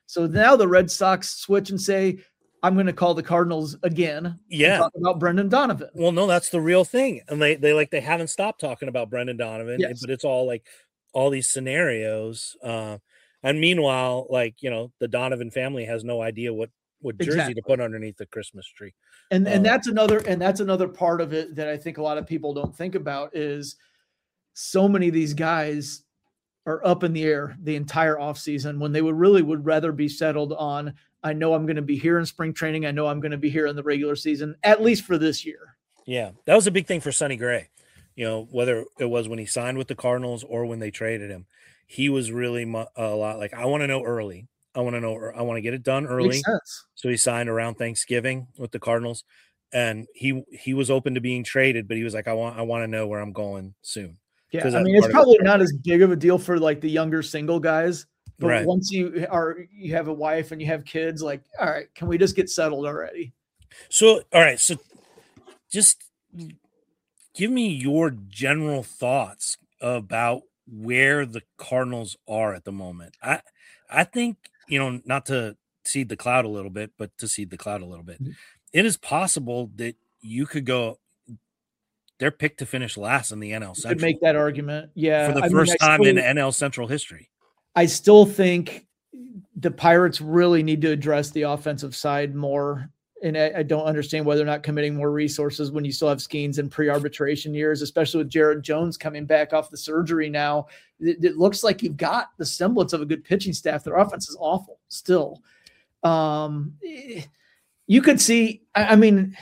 So now the Red Sox switch and say, I'm going to call the Cardinals again. Yeah. Talk about Brendan Donovan. Well, no, that's the real thing. And they, they like, they haven't stopped talking about Brendan Donovan, Yes. but it's all like all these scenarios. Uh, and meanwhile, like, you know, the Donovan family has no idea what, what jersey Exactly. to put underneath the Christmas tree. And, and Uh, that's another, and that's another part of it that I think a lot of people don't think about is so many of these guys are up in the air the entire offseason when they would really would rather be settled on, I know I'm going to be here in spring training. I know I'm going to be here in the regular season, at least for this year. Yeah, that was a big thing for Sonny Gray. You know, whether it was when he signed with the Cardinals or when they traded him, he was really mu- a lot like, I want to know early. I want to know, I want to get it done early. Makes sense. So he signed around Thanksgiving with the Cardinals, and he he was open to being traded, but he was like, I want I want to know where I'm going soon. Yeah, I that's mean, it's part of probably it. not as big of a deal for like the younger single guys, but Right. once you are you have a wife and you have kids, like, all right, can we just get settled already? So, all right, so just give me your general thoughts about where the Cardinals are at the moment. I I think, you know, not to seed the cloud a little bit, but to seed the cloud a little bit. Mm-hmm. It is possible that you could go they're picked to finish last in the N L You Central. could make that argument. Yeah. For the I first mean, I time still, in N L Central history. I still think the Pirates really need to address the offensive side more. And I, I don't understand why they're not committing more resources when you still have Skeens in pre-arbitration years, especially with Jared Jones coming back off the surgery now. It, it looks like you've got the semblance of a good pitching staff. Their offense is awful still. Um, you could see, I, I mean,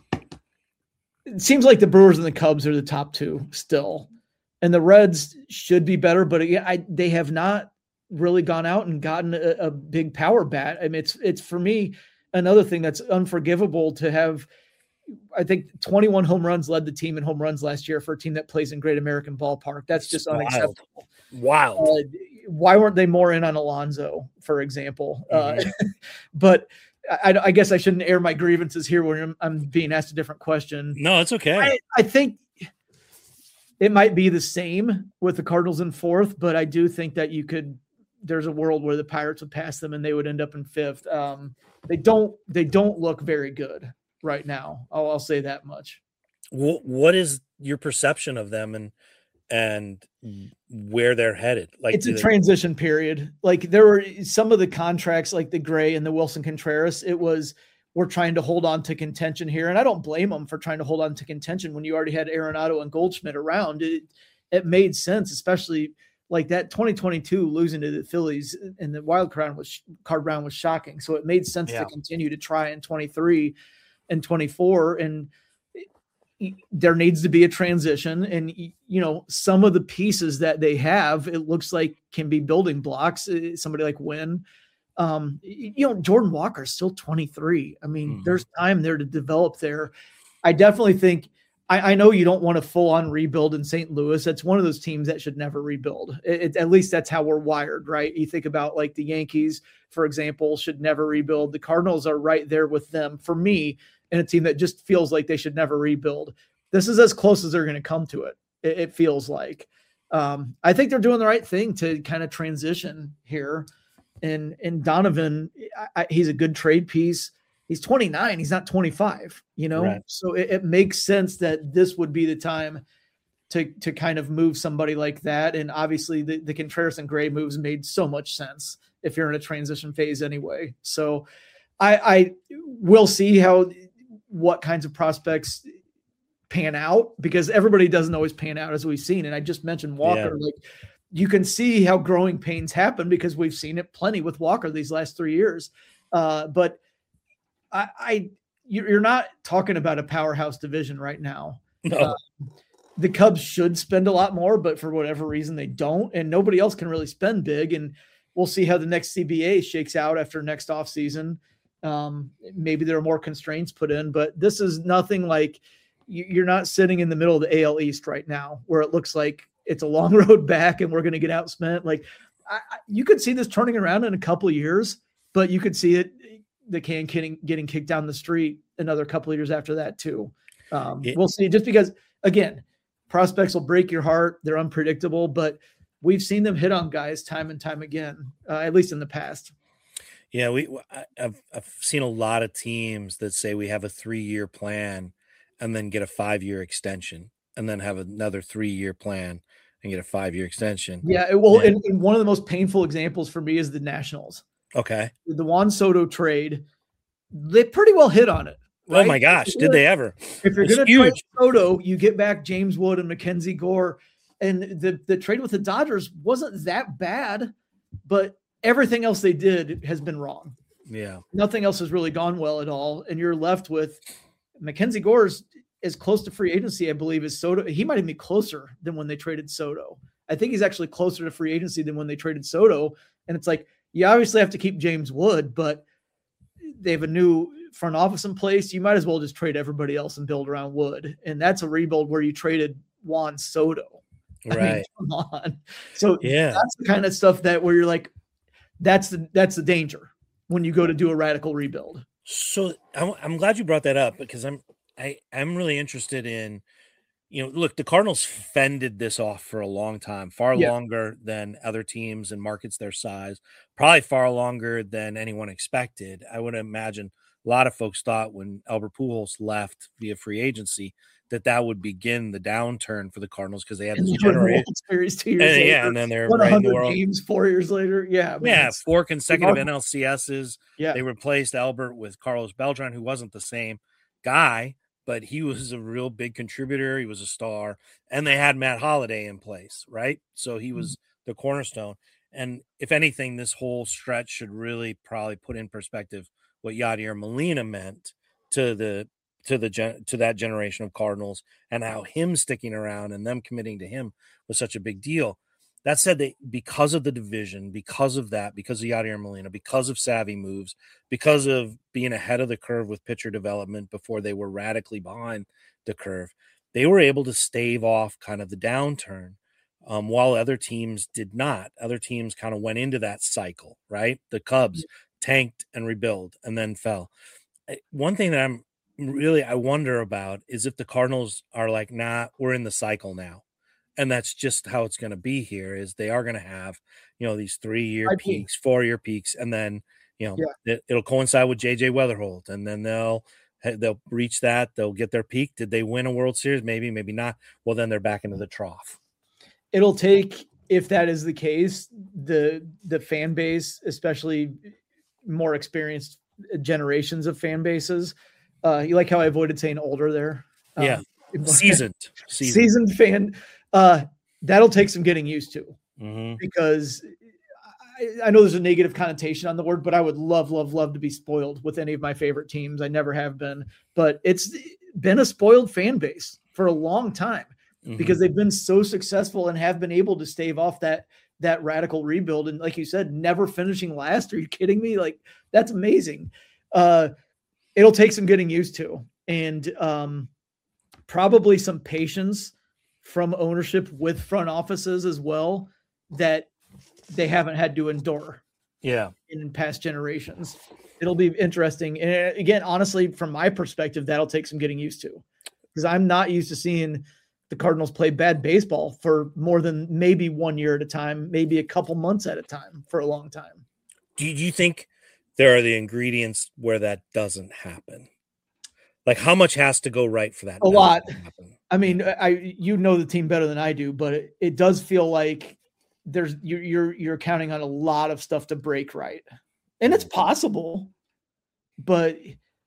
it seems like the Brewers and the Cubs are the top two still. And the Reds should be better, but I, they have not really gone out and gotten a, a big power bat. I mean, it's, it's for me, another thing that's unforgivable to have. I think twenty-one home runs led the team in home runs last year for a team that plays in Great American Ballpark. That's just Wild. unacceptable. Wild. Uh, why weren't they more in on Alonso, for example? Mm-hmm. Uh, but I, I guess I shouldn't air my grievances here when I'm, I'm being asked a different question. No, it's okay. I, I think it might be the same with the Cardinals in fourth, but I do think that you could, there's a world where the Pirates would pass them and they would end up in fifth. Um, they don't, they don't look very good right now. I'll, I'll say that much. What, what is your perception of them and, and where they're headed? Like it's a they... transition period. Like there were some of the contracts, like the Gray and the Wilson Contreras, it was, we're trying to hold on to contention here. And I don't blame them for trying to hold on to contention when you already had Arenado and Goldschmidt around. It, it made sense, especially like that twenty twenty-two losing to the Phillies and the wild card was card round was shocking. So it made sense yeah. to continue to try in twenty-three and twenty-four. And there needs to be a transition. And, you know, some of the pieces that they have, it looks like can be building blocks. Somebody like Wynn, um, you know, Jordan Walker is still twenty-three. I mean, mm-hmm. there's time there to develop there. I definitely think, I, I know you don't want a full on rebuild in Saint Louis. That's one of those teams that should never rebuild. It, it, at least that's how we're wired, right? You think about like the Yankees, for example, should never rebuild. The Cardinals are right there with them for me, and a team that just feels like they should never rebuild. This is as close as they're going to come to it. It, it feels like. Um, I think they're doing the right thing to kind of transition here. And and Donovan, I, I, he's a good trade piece. He's twenty-nine. He's not twenty-five, you know? Right. So it, it makes sense that this would be the time to to kind of move somebody like that. And obviously the, the Contreras and Gray moves made so much sense if you're in a transition phase anyway. So I, I will see how what kinds of prospects pan out, because everybody doesn't always pan out as we've seen. And I just mentioned Walker. Yeah. Like you can see how growing pains happen because we've seen it plenty with Walker these last three years. Uh, but I, I, you're not talking about a powerhouse division right now. No. Uh, the Cubs should spend a lot more, but for whatever reason they don't, and nobody else can really spend big. And we'll see how the next C B A shakes out after next offseason. Um, maybe there are more constraints put in, but this is nothing like you're not sitting in the middle of the A L East right now where it looks like it's a long road back and we're going to get outspent. Like I, you could see this turning around in a couple of years, but you could see it, the can getting, getting kicked down the street another couple of years after that too. Um, it, we'll see, just because again, prospects will break your heart. They're unpredictable, but we've seen them hit on guys time and time again, uh, at least in the past. Yeah, we I- I've I've seen a lot of teams that say we have a three-year plan and then get a five-year extension and then have another three-year plan and get a five-year extension. Yeah, well, Yeah. and, and one of the most painful examples for me is the Nationals. Okay. The Juan Soto trade, they pretty well hit on it. Oh Right? my gosh, did they ever? If you're It's going to trade huge. Soto, you get back James Wood and Mackenzie Gore. And the, the trade with the Dodgers wasn't that bad, but everything else they did has been wrong. Yeah. Nothing else has really gone well at all. And you're left with Mackenzie Gore's as close to free agency, I believe, as Soto. He might even be closer than when they traded Soto. I think he's actually closer to free agency than when they traded Soto. And it's like, you obviously have to keep James Wood, but they have a new front office in place. You might as well just trade everybody else and build around Wood. And that's a rebuild where you traded Juan Soto. Right. I mean, come on. So yeah, that's the kind of stuff that where you're like, that's the, that's the danger when you go to do a radical rebuild. So I'm, I'm glad you brought that up because I'm, I, I'm really interested in, you know, look, the Cardinals fended this off for a long time, far Yeah. longer than other teams and markets their size, probably far longer than anyone expected. I would imagine a lot of folks thought when Albert Pujols left via free agency that that would begin the downturn for the Cardinals because they had this generation. Series two years and, later, yeah, and then they're one right in hundred the world. games four years later. Yeah, I mean, yeah, it's four consecutive remarkable. N L C S's. Yeah, They replaced Albert with Carlos Beltran, who wasn't the same guy, but he was a real big contributor. He was a star. And they had Matt Holliday in place, right? So he was mm-hmm. the cornerstone. And if anything, this whole stretch should really probably put in perspective what Yadier Molina meant to the to the gen, to that generation of Cardinals and how him sticking around and them committing to him was such a big deal. That said, that because of the division, because of that, because of Yadier Molina, because of savvy moves, because of being ahead of the curve with pitcher development before they were radically behind the curve, they were able to stave off kind of the downturn um, while other teams did not. Other teams kind of went into that cycle, right? The Cubs tanked and rebuild and then fell. One thing that I'm really, I wonder about is if the Cardinals are like, nah, we're in the cycle now. And that's just how it's going to be here is they are going to have, you know, these three-year peaks, four-year peaks, and then, you know, yeah. it, it'll coincide with J J Weatherholt, and then they'll they'll reach that. They'll get their peak. Did they win a World Series? Maybe, maybe not. Well, then they're back into the trough. It'll take, if that is the case, the the fan base, especially more experienced generations of fan bases. Uh, you like how I avoided saying older there? Yeah, um, seasoned, seasoned, seasoned fan. Uh, that'll take some getting used to mm-hmm. because I, I know there's a negative connotation on the word, but I would love, love, love to be spoiled with any of my favorite teams. I never have been, but it's been a spoiled fan base for a long time mm-hmm. because they've been so successful and have been able to stave off that, that radical rebuild. And like you said, never finishing last. Are you kidding me? Like that's amazing. Uh, it'll take some getting used to and um, probably some patience from ownership with front offices as well that they haven't had to endure yeah. in past generations. It'll be interesting. And again, honestly, from my perspective, that'll take some getting used to because I'm not used to seeing the Cardinals play bad baseball for more than maybe one year at a time, maybe a couple months at a time for a long time. Do you, do you think there are the ingredients where that doesn't happen? Like how much has to go right for that? A lot. I mean, I you know the team better than I do, but it, it does feel like there's you're you're you're counting on a lot of stuff to break right, and it's possible. But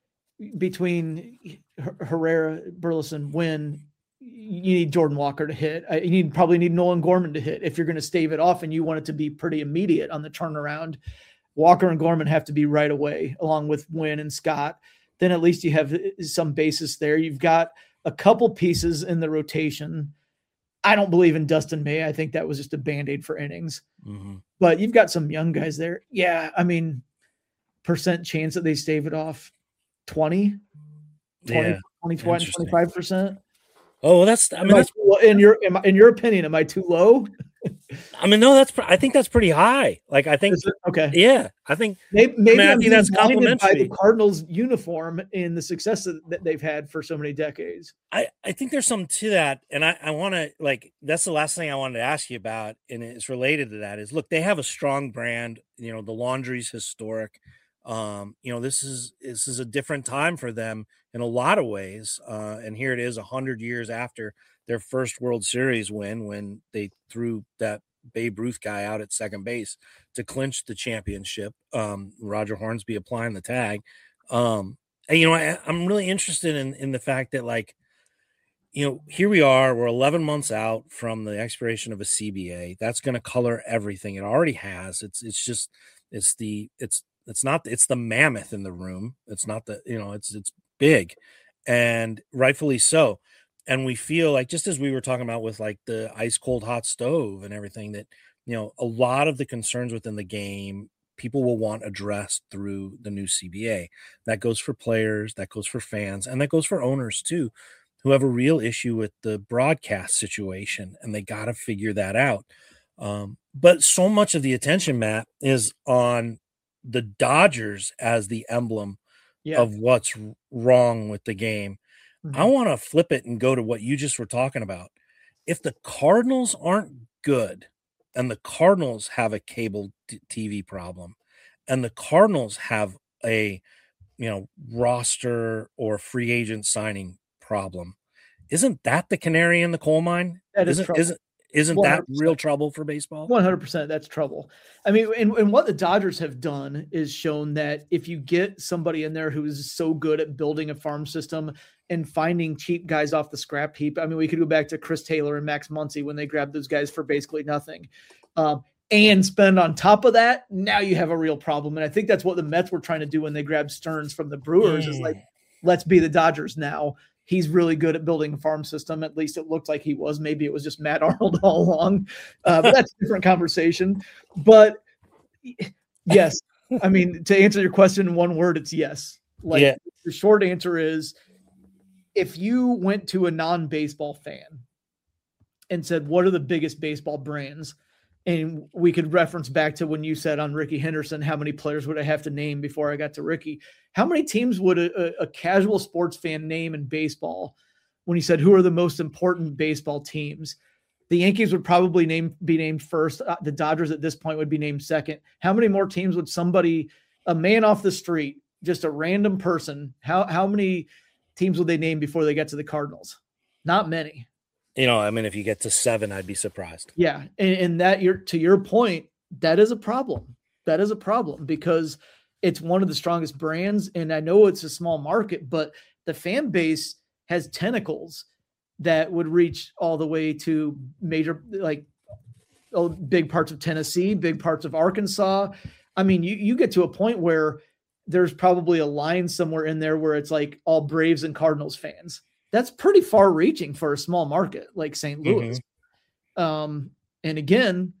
between Herrera, Burleson, Wynn, you need Jordan Walker to hit. You need probably need Nolan Gorman to hit if you're going to stave it off, and you want it to be pretty immediate on the turnaround. Walker and Gorman have to be right away, along with Wynn and Scott. Then at least you have some basis there. You've got a couple pieces in the rotation. I don't believe in Dustin May. I think that was just a Band-Aid for innings. Mm-hmm. But you've got some young guys there. Yeah, I mean, percent chance that they stave it off, twenty, twenty, yeah. twenty, twenty, twenty-five percent. Oh, well, that's, I mean, that's, I, in your, in your opinion, am I too low? I mean, no, that's, I think that's pretty high. Like, I think, okay. Yeah, I think, maybe, maybe I, mean, I I'm think that's complimentary. By the Cardinals uniform and the success that they've had for so many decades. I, I think there's something to that. And I, I want to, like, that's the last thing I wanted to ask you about. And it's related to that is, look, they have a strong brand, you know, the laundry's historic. Um, you know, this is, this is a different time for them in a lot of ways. Uh, and here it is a hundred years after their first World Series win, when they threw that Babe Ruth guy out at second base to clinch the championship. Um, Roger Hornsby applying the tag. Um, and, you know, I, I'm really interested in, in the fact that, like, you know, here we are, we're eleven months out from the expiration of a C B A. That's going to color everything. It already has. It's, it's just, it's the, it's, it's not, it's the mammoth in the room. It's not the, you know, it's, it's big, and rightfully so. And we feel like, just as we were talking about with like the ice cold hot stove and everything, that, you know, a lot of the concerns within the game, people will want addressed through the new C B A. That goes for players, that goes for fans, and that goes for owners too, who have a real issue with the broadcast situation, and they got to figure that out. Um, but so much of the attention, Matt, is on the Dodgers as the emblem yeah. of what's wrong with the game. Mm-hmm. I want to flip it and go to what you just were talking about. If the Cardinals aren't good, and the Cardinals have a cable T V problem, and the Cardinals have a, you know, roster or free agent signing problem, isn't that the canary in the coal mine? That is isn't, trouble. Isn't, isn't one hundred percent that real trouble for baseball? one hundred percent that's trouble. I mean, and, and what the Dodgers have done is shown that if you get somebody in there who is so good at building a farm system and finding cheap guys off the scrap heap. I mean, we could go back to Chris Taylor and Max Muncy when they grabbed those guys for basically nothing. Um, and spend on top of that, now you have a real problem. And I think that's what the Mets were trying to do when they grabbed Stearns from the Brewers, mm. is like, let's be the Dodgers now. He's really good at building a farm system. At least it looked like he was. Maybe it was just Matt Arnold all along. Uh, but that's a different conversation. But yes, I mean, to answer your question in one word, it's yes. Like yeah. The short answer is, if you went to a non-baseball fan and said, what are the biggest baseball brands? And we could reference back to when you said on Ricky Henderson, how many players would I have to name before I got to Ricky? How many teams would a, a casual sports fan name in baseball when he said, who are the most important baseball teams? The Yankees would probably name be named first. Uh, the Dodgers at this point would be named second. How many more teams would somebody, a man off the street, just a random person, how, how many teams would they name before they get to the Cardinals? Not many. You know, I mean, if you get to seven, I'd be surprised. Yeah. And, and that you're, to your point, that is a problem. That is a problem because it's one of the strongest brands. And I know it's a small market, but the fan base has tentacles that would reach all the way to major, like oh, big parts of Tennessee, big parts of Arkansas. I mean, you, you get to a point where there's probably a line somewhere in there where it's like all Braves and Cardinals fans. That's pretty far reaching for a small market like Saint Louis. Mm-hmm. Um, and again,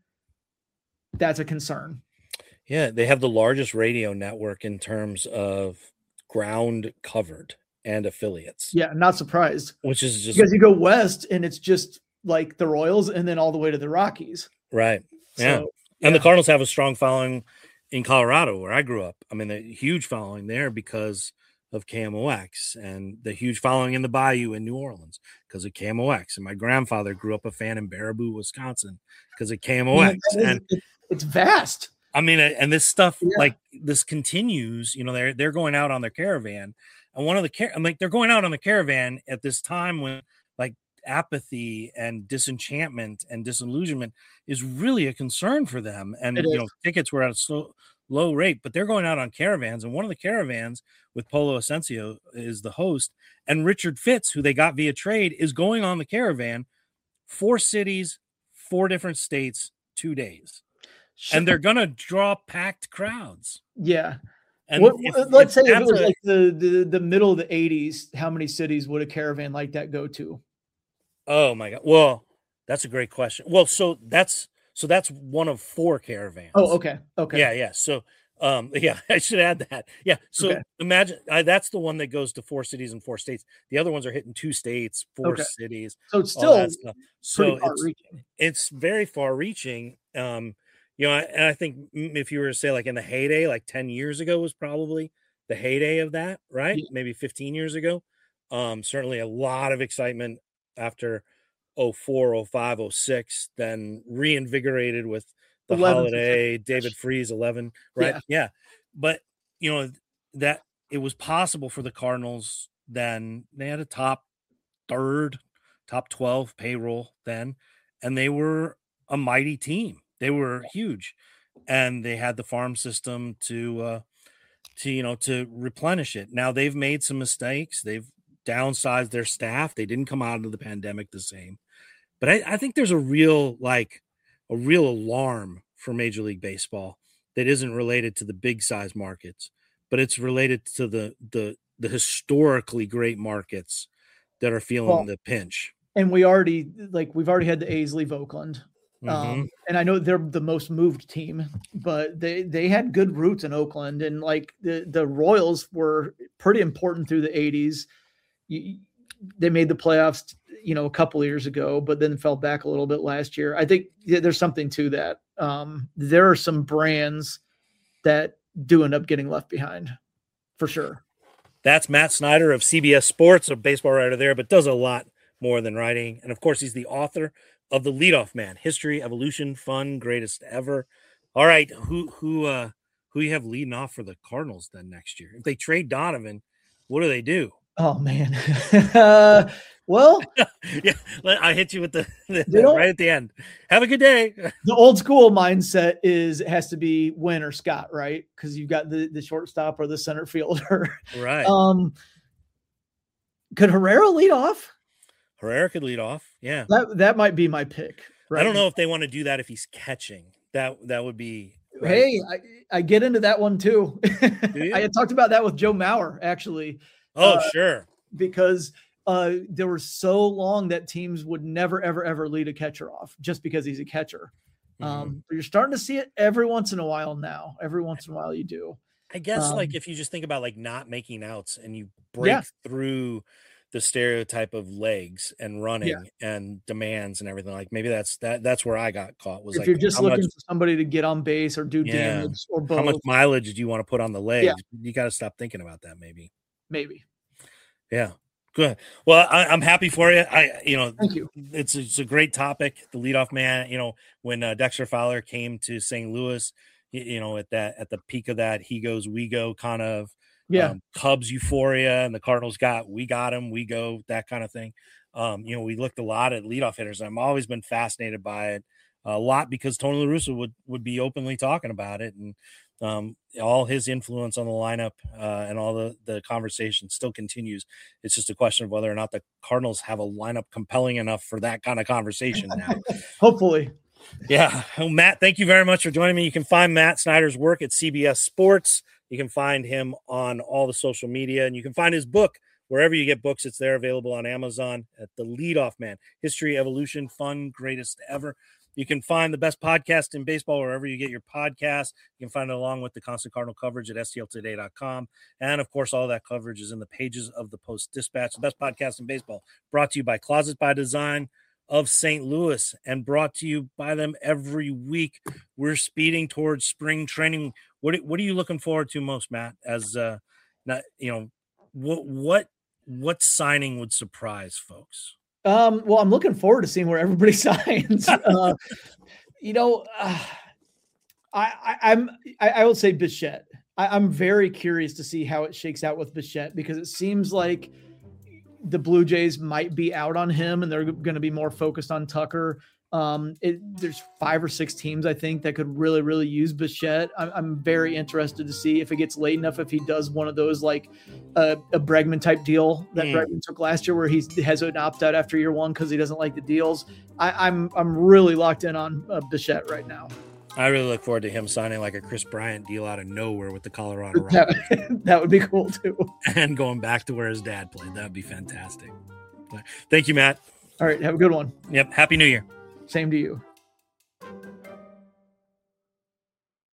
that's a concern. Yeah. They have the largest radio network in terms of ground covered and affiliates. Yeah. I'm not surprised. Which is just because you go west and it's just like the Royals and then all the way to the Rockies. Right. Yeah. So, yeah. And the Cardinals have a strong following in Colorado where I grew up. I mean, a huge following there because of K M O X, and the huge following in the Bayou in New Orleans because of K M O X. And my grandfather grew up a fan in Baraboo, Wisconsin because of K M O X. Yeah, and is, it's vast. I mean, and this stuff, yeah. like this continues, you know, they're, they're going out on their caravan, and one of the, car- I'm like, they're going out on the caravan at this time when like apathy and disenchantment and disillusionment is really a concern for them. And, it you is. know, tickets were at a slow, low rate, but they're going out on caravans, and one of the caravans with Polo Asensio is the host, and Richard Fitz, who they got via trade, is going on the caravan, four cities, four different states, two days. Sure. And they're gonna draw packed crowds. Yeah. And what, if, let's if say if it was a, like the, the the middle of the eighties, how many cities would a caravan like that go to? Oh my God. Well, that's a great question. Well, so that's so that's one of four caravans. Oh, okay. Okay. Yeah, yeah. So Um, yeah, I should add that. Yeah. So Okay. imagine uh, that's the one that goes to four cities and four states. The other ones are hitting two states, four Okay. cities, So it's all that still stuff. pretty So far it's reaching. it's very far reaching. Um, you know, and I think mm, if you were to say like in the heyday, like ten years ago was probably the heyday of that, right? Yeah. Maybe fifteen years ago. Um, certainly a lot of excitement after oh four, oh five, oh six, then reinvigorated with the eleven to holiday, fifteen. David Freese, eleven, right? Yeah. Yeah. But, you know, that it was possible for the Cardinals then. They had a top third, top twelve payroll then, and they were a mighty team. They were huge, and they had the farm system to, uh, to you know, to replenish it. Now they've made some mistakes. They've downsized their staff. They didn't come out of the pandemic the same. But I, I think there's a real like a real alarm for Major League Baseball that isn't related to the big size markets, but it's related to the the the historically great markets that are feeling Well, the pinch. and we already like we've already had the A's leave Oakland. Mm-hmm. Um, and I know they're the most moved team, but they they had good roots in Oakland, and like the the Royals were pretty important through the eighties. You, they made the playoffs, you know, a couple years ago, but then fell back a little bit last year. I think yeah, there's something to that. Um, there are some brands that do end up getting left behind, for sure. That's Matt Snyder of C B S Sports, a baseball writer there, but does a lot more than writing. And of course, he's the author of The Leadoff Man: History, Evolution, Fun, Greatest Ever. All right, who who uh who you have leading off for the Cardinals then next year? If they trade Donovan, what do they do? Oh man. uh, well, Yeah, I hit you with the, the They don't- right at the end. Have a good day. the old school mindset is it has to be Wynn or Scott, right? Because you've got the, the shortstop or the center fielder. Right. Um, could Herrera lead off? Herrera could lead off. Yeah. That that might be my pick. Right? I don't know if they want to do that if he's catching. That that would be right. Hey, I, I get into that one too. you? I had talked about that with Joe Mauer actually, Oh, uh, sure. because uh, there was so long that teams would never, ever, ever lead a catcher off just because he's a catcher. Mhm. Um, but you're starting to see it every once in a while now. Every once in a while you do. I guess like Um, if you just think about like not making outs and you break Yeah. through the stereotype of legs and running and demands and everything, like maybe that's that that's where I got caught was If like you're just how looking much for somebody to get on base or do Yeah. damage or how much both, mileage do you want to put on the legs? You got to stop thinking about that maybe. maybe. Yeah. Good. Well, I, I'm happy for you. I, you know, Thank you. it's it's a great topic. The leadoff man. You know, when uh, Dexter Fowler came to Saint Louis, you, you know, at that at the peak of that, he goes, we go, kind of Yeah. um, Cubs euphoria, and the Cardinals got, we got him, we go, that kind of thing. Um, you know, we looked a lot at leadoff hitters. I've always been fascinated by it a lot because Tony La Russa would would be openly talking about it, and um, all his influence on the lineup uh, and all the the conversation still continues. It's just a question of whether or not the Cardinals have a lineup compelling enough for that kind of conversation now. Hopefully. Yeah. Well, Matt, thank you very much for joining me. You can find Matt Snyder's work at C B S Sports. You can find him on all the social media, and you can find his book wherever you get books. It's there, available on Amazon at The Leadoff Man: History, Evolution, Fun, Greatest Ever. You can find the best podcast in baseball wherever you get your podcasts. You can find it along with the constant Cardinal coverage at S T L today dot com. And, of course, all that coverage is in the pages of the Post-Dispatch, the best podcast in baseball, brought to you by Closet by Design of Saint Louis and brought to you by them every week. We're speeding towards spring training. What what are you looking forward to most, Matt? As uh, not you know, what what what signing would surprise folks? Um, well, I'm looking forward to seeing where everybody signs. uh, you know, uh, I, I, I'm I, I will say Bichette. I, I'm very curious to see how it shakes out with Bichette because it seems like the Blue Jays might be out on him and they're going to be more focused on Tucker. Um, it, there's five or six teams I think that could really, really use Bichette. I'm, I'm very interested to see if it gets late enough, if he does one of those like uh, a Bregman type deal that Mm. Bregman took last year, where he has an opt out after year one because he doesn't like the deals. I, I'm I'm really locked in on uh, Bichette right now. I really look forward to him signing like a Chris Bryant deal out of nowhere with the Colorado Rockies That, that would be cool too. and going back to where his dad played. That would be fantastic. Thank you, Matt. All right, have a good one. Yep. Happy New Year. Same to you.